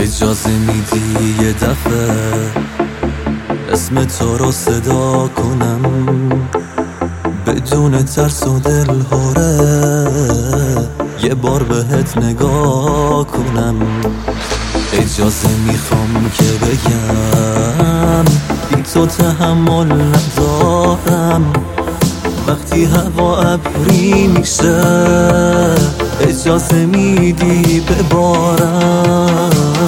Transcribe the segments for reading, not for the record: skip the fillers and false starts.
اجازه میدی یه دفعه اسم تو رو صدا کنم بدون ترس و دلهوره، یه بار بهت نگاه کنم. اجازه میخوام که بگم بی تو تحمل ندارم، وقتی هوا ابری میشه اجازه میدی ببارم.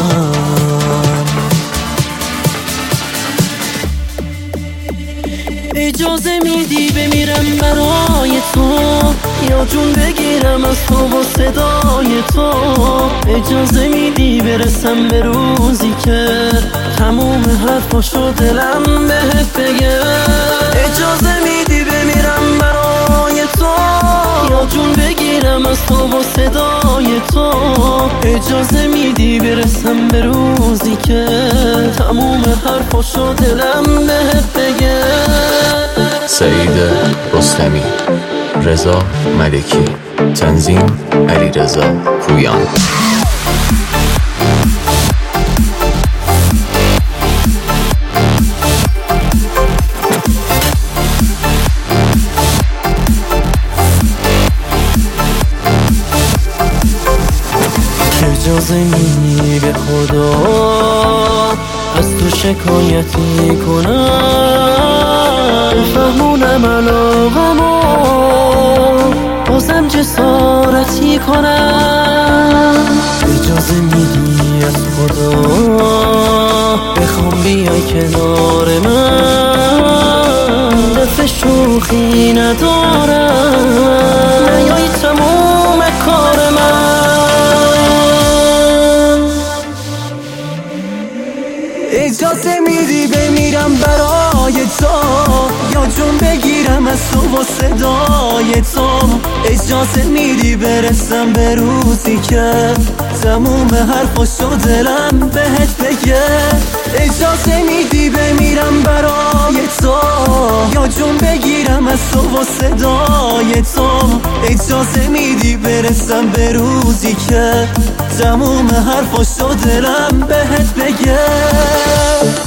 اجازه میدی بمیرم برای تو، یا جون بگیرم از تو با صدای تو. اجازه میدی برسم به روزی که تموم حرفاشو دلم بهت بگه. اجازه میدی بمیرم برای تو، یا جون بگیرم از تو با صدای تو. اجازه میدی برسم به روزی که تموم حرفاشو دلم بهت بگه. سعید رستمی، رضا ملکی، تنظیم علیرضا پویان. اجازه میدی به خدا از تو شکایتی کنم، بفهمونم علاقمو بازم جسارتی کنم. اجازه میدی از خدا بخوام بیای کنار من، دفع شوخی ندارم نیایی تموم کار من. اجازه میدی بمیرم برای تو، یا جون بگیرم از تو با صدای تو. اجازه میدی برسم به روزی که تموم حرفاشو دلم بهت بگه. اجازه میدی بمیرم برای تو، یا جون بگیرم از تو با صدای تو. اجازه میدی برسم به روزی که تموم حرفاشو دلم بهت بگه.